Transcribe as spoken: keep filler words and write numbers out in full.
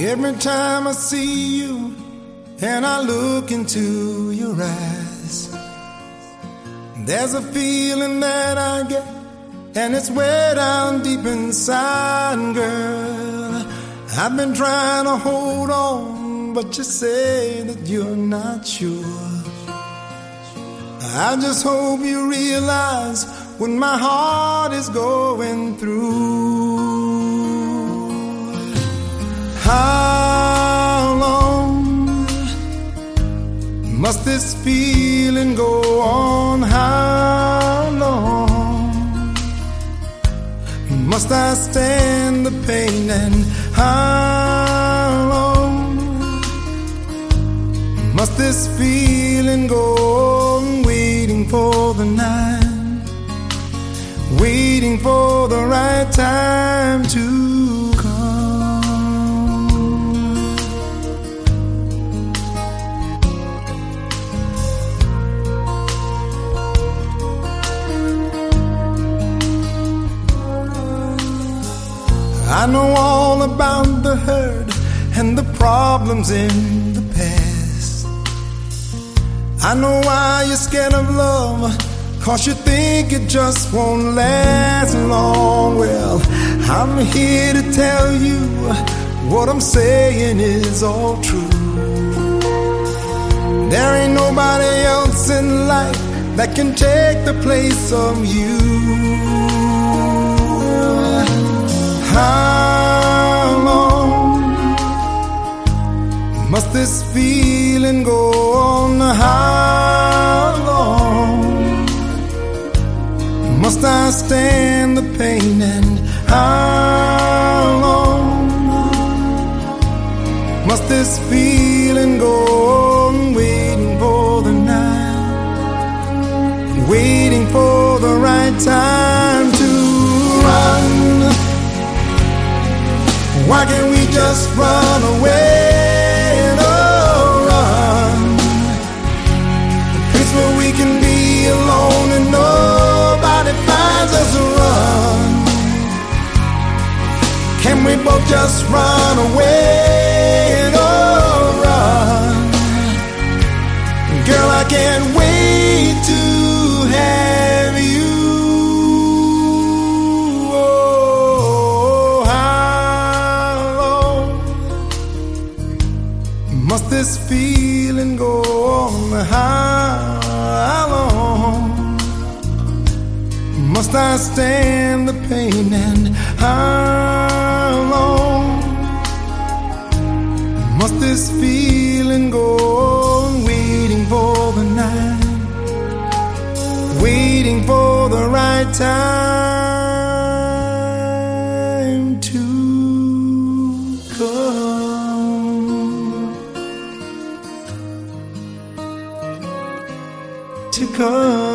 Every time I see you and I look into your eyes, there's a feeling that I get, and it's way down deep inside, girl. I've been trying to hold on, but you say that you're not sure. I just hope you realize what my heart is going through. How long must this feeling go on? How long must I stand the pain? And how long must this feeling go on? Waiting for the night, waiting for the right time to come. I know all about the hurt and the problems in the past. I know why you're scared of love, 'cause you think it just won't last long. Well, I'm here to tell you what I'm saying is all true. There ain't nobody else in life that can take the place of you. How long must this feeling go on? How long must I stand the pain? And how long must this feeling go on? Waiting for the night, waiting for the right time to run. Why can't we just run away? Oh, run. A place where we can be alone and nobody finds us. Run. Can we both just run away? Oh, run. Girl, I can't wait to have you. Must this feeling go on? How long must I stand the pain? And how long must this feeling go on? Waiting for the night, waiting for the right time to come. To come.